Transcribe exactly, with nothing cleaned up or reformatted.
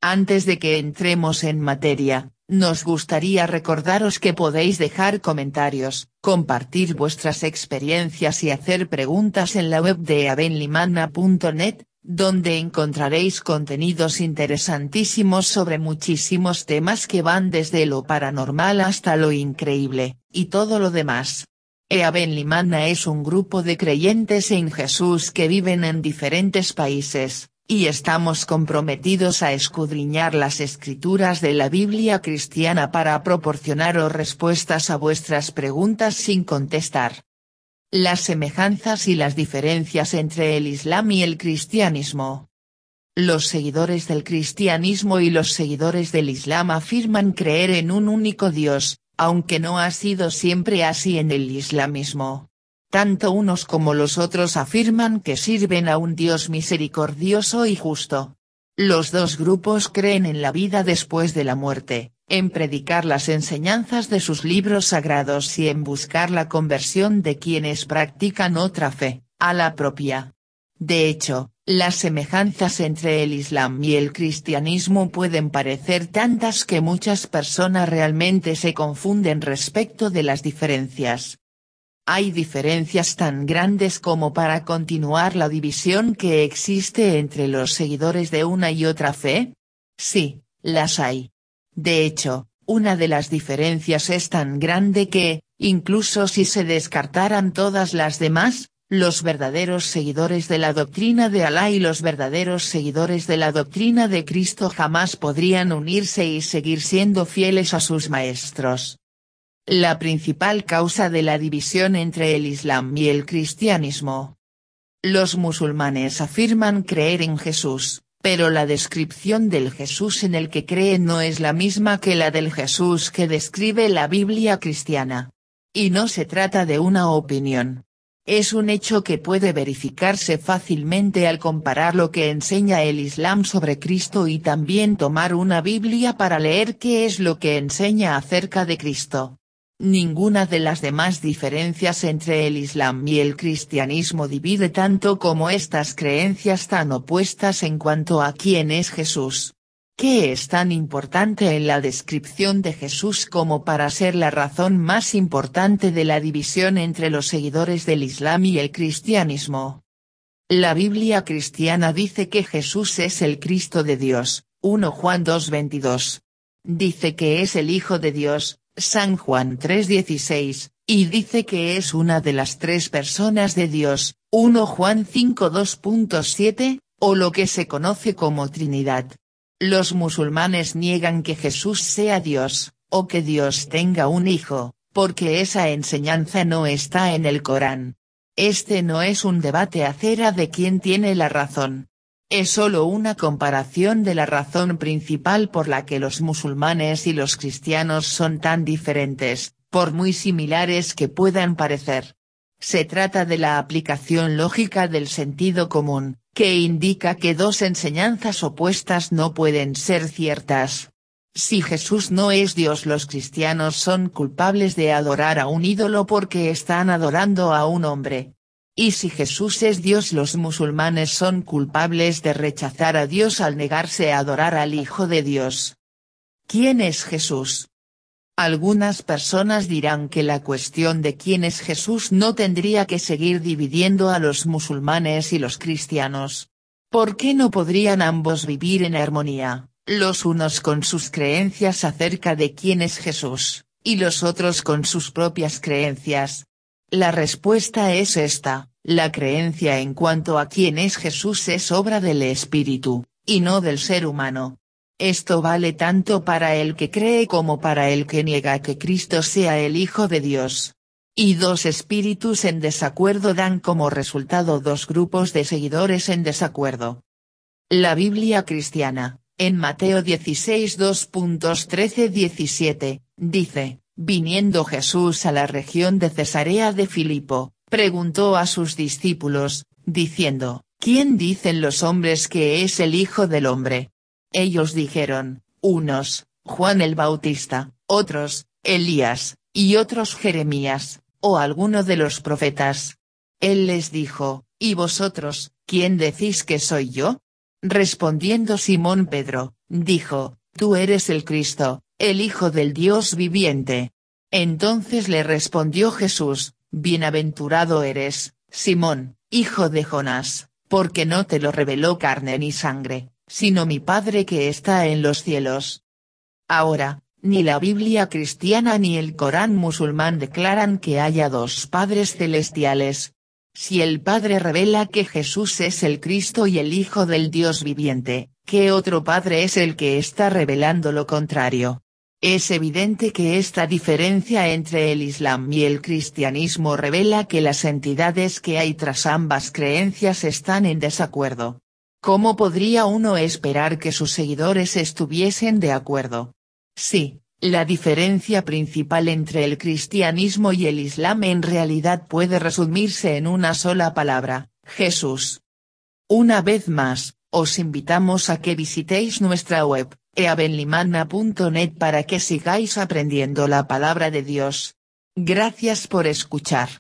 Antes de que entremos en materia, nos gustaría recordaros que podéis dejar comentarios, compartir vuestras experiencias y hacer preguntas en la web de abenlimana punto net, donde encontraréis contenidos interesantísimos sobre muchísimos temas que van desde lo paranormal hasta lo increíble, y todo lo demás. Abenlimana es un grupo de creyentes en Jesús que viven en diferentes países, y estamos comprometidos a escudriñar las escrituras de la Biblia cristiana para proporcionaros respuestas a vuestras preguntas sin contestar. Las semejanzas y las diferencias entre el Islam y el cristianismo. Los seguidores del cristianismo y los seguidores del Islam afirman creer en un único Dios, aunque no ha sido siempre así en el islamismo. Tanto unos como los otros afirman que sirven a un Dios misericordioso y justo. Los dos grupos creen en la vida después de la muerte, en predicar las enseñanzas de sus libros sagrados y en buscar la conversión de quienes practican otra fe, a la propia. De hecho, las semejanzas entre el Islam y el cristianismo pueden parecer tantas que muchas personas realmente se confunden respecto de las diferencias. ¿Hay diferencias tan grandes como para continuar la división que existe entre los seguidores de una y otra fe? Sí, las hay. De hecho, una de las diferencias es tan grande que, incluso si se descartaran todas las demás, los verdaderos seguidores de la doctrina de Alá y los verdaderos seguidores de la doctrina de Cristo jamás podrían unirse y seguir siendo fieles a sus maestros. La principal causa de la división entre el Islam y el cristianismo. Los musulmanes afirman creer en Jesús, pero la descripción del Jesús en el que creen no es la misma que la del Jesús que describe la Biblia cristiana. Y no se trata de una opinión. Es un hecho que puede verificarse fácilmente al comparar lo que enseña el Islam sobre Cristo y también tomar una Biblia para leer qué es lo que enseña acerca de Cristo. Ninguna de las demás diferencias entre el Islam y el cristianismo divide tanto como estas creencias tan opuestas en cuanto a quién es Jesús. ¿Qué es tan importante en la descripción de Jesús como para ser la razón más importante de la división entre los seguidores del Islam y el cristianismo? La Biblia cristiana dice que Jesús es el Cristo de Dios, primera Juan dos veintidós. Dice que es el Hijo de Dios, San Juan tres dieciséis, y dice que es una de las tres personas de Dios, primera Juan cinco dos punto siete, o lo que se conoce como Trinidad. Los musulmanes niegan que Jesús sea Dios, o que Dios tenga un hijo, porque esa enseñanza no está en el Corán. Este no es un debate acerca de quién tiene la razón. Es solo una comparación de la razón principal por la que los musulmanes y los cristianos son tan diferentes, por muy similares que puedan parecer. Se trata de la aplicación lógica del sentido común, que indica que dos enseñanzas opuestas no pueden ser ciertas. Si Jesús no es Dios, los cristianos son culpables de adorar a un ídolo porque están adorando a un hombre. Y si Jesús es Dios, los musulmanes son culpables de rechazar a Dios al negarse a adorar al Hijo de Dios. ¿Quién es Jesús? Algunas personas dirán que la cuestión de quién es Jesús no tendría que seguir dividiendo a los musulmanes y los cristianos. ¿Por qué no podrían ambos vivir en armonía, los unos con sus creencias acerca de quién es Jesús, y los otros con sus propias creencias? La respuesta es esta: la creencia en cuanto a quién es Jesús es obra del Espíritu, y no del ser humano. Esto vale tanto para el que cree como para el que niega que Cristo sea el Hijo de Dios. Y dos espíritus en desacuerdo dan como resultado dos grupos de seguidores en desacuerdo. La Biblia cristiana, en Mateo dieciséis dos trece diecisiete, dice: viniendo Jesús a la región de Cesarea de Filipo, preguntó a sus discípulos, diciendo: ¿quién dicen los hombres que es el Hijo del Hombre? Ellos dijeron, unos, Juan el Bautista, otros, Elías, y otros Jeremías, o alguno de los profetas. Él les dijo: ¿y vosotros, quién decís que soy yo? Respondiendo Simón Pedro, dijo, Tú eres el Cristo, el Hijo del Dios viviente. Entonces le respondió Jesús, Bienaventurado eres, Simón, hijo de Jonás, porque no te lo reveló carne ni sangre, sino mi Padre que está en los cielos. Ahora, ni la Biblia cristiana ni el Corán musulmán declaran que haya dos padres celestiales. Si el Padre revela que Jesús es el Cristo y el Hijo del Dios viviente, ¿qué otro Padre es el que está revelando lo contrario? Es evidente que esta diferencia entre el Islam y el cristianismo revela que las entidades que hay tras ambas creencias están en desacuerdo. ¿Cómo podría uno esperar que sus seguidores estuviesen de acuerdo? Sí, la diferencia principal entre el cristianismo y el Islam en realidad puede resumirse en una sola palabra, Jesús. Una vez más, os invitamos a que visitéis nuestra web, e a benlimanna punto net para que sigáis aprendiendo la palabra de Dios. Gracias por escuchar.